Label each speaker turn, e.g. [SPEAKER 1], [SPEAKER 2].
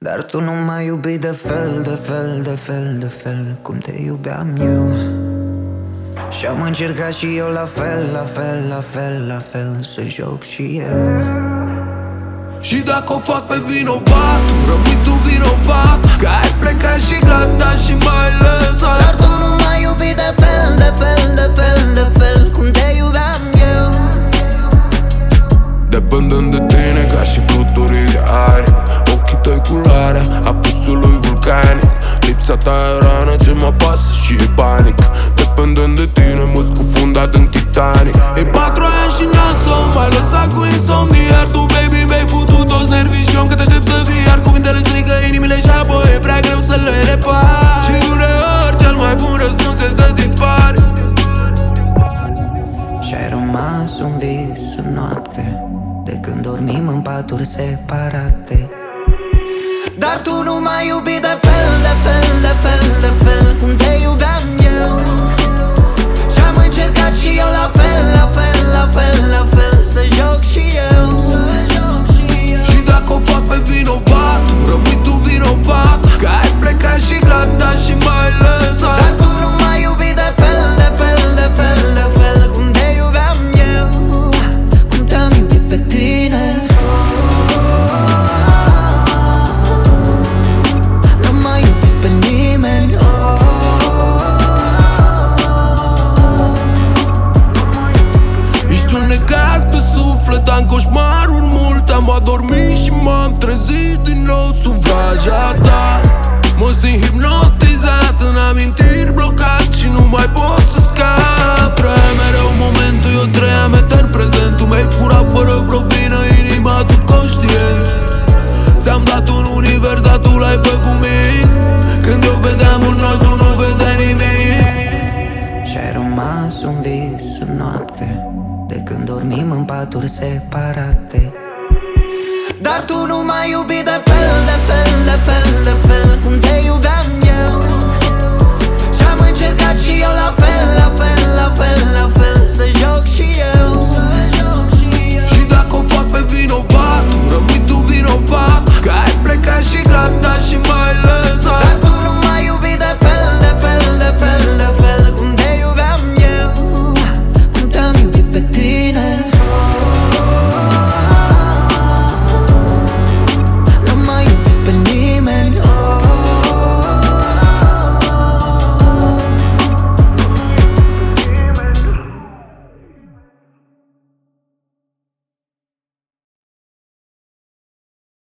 [SPEAKER 1] Dar tu nu m-ai iubit de fel, de fel, de fel, de fel cum te iubeam eu. Și-am încercat și eu la fel, la fel, la fel, la fel să joc și eu.
[SPEAKER 2] Și dacă o fac pe vinovat, rămâi tu vinovat, că ai plecat și gata și m-ai lăsat.
[SPEAKER 1] Dar tu nu m-ai iubit de fel, de fel, de fel, de fel cum te iubeam eu.
[SPEAKER 2] Dependând de tine ca și fluturii de aer, ochii tăi culoarea apusului vulcanic. Lipsa ta e rană ce mă pasă și e panic. Dependând de tine mă scufundat în Titanic. E 4 ani și n-am mai lăsat cu insomnii. Iar tu, baby, mi-ai futut toți nervii și eu încă te aștept să vii. Iar cuvintele strigă inimile și apoi e prea greu să le repari. Și uneori cel mai bun răspuns e să dispari.
[SPEAKER 1] Și-ai rămas un vis în noapte, de când dormim în paturi separate. Dar tu nu m-ai iubit de fel, de fel, de fel, de fel cum te iubeam eu. Și-am încercat și eu la fel, la fel, la fel, la fel să joc și eu.
[SPEAKER 2] Și dacă o fac pe vinovat, rămâi tu vinovat, că ai plecat și gata și m-ai lăsat.
[SPEAKER 1] Dar tu nu m-ai iubit de fel, de fel, de fel, de fel cum te iubeam eu. Cum te-am iubit pe tine.
[SPEAKER 2] Am coșmaruri multe, am adormit și m-am trezit din nou sub vraja ta. Mă simt hipnotizat în amintiri blocat și nu mai pot să scap. Trăia mereu momentul, eu trăiam etern prezent. Tu mi-ai furat fără vreo vină inima subconștient. Ți-am dat un univers, dar tu l-ai făcut mic. Când eu vedeam un noi, tu nu vedeai nimic.
[SPEAKER 1] Și-ai rămas un vis în noapte, de când dormim în paturi separate. Dar tu nu m-ai iubit de